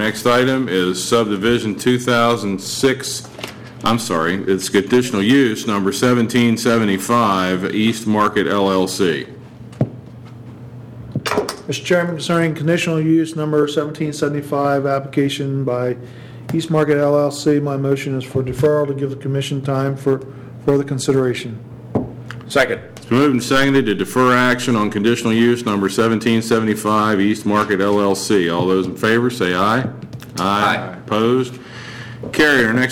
next item is subdivision 2006, it's conditional use number 1775, East Market LLC. Mr. Chairman, concerning conditional use number 1775, application by East Market LLC, my motion is for deferral to give the commission time for further consideration. Second. It's been moved and seconded to defer action on conditional use number 1775, East Market LLC. All those in favor say aye. Aye. Opposed? Carried. Our next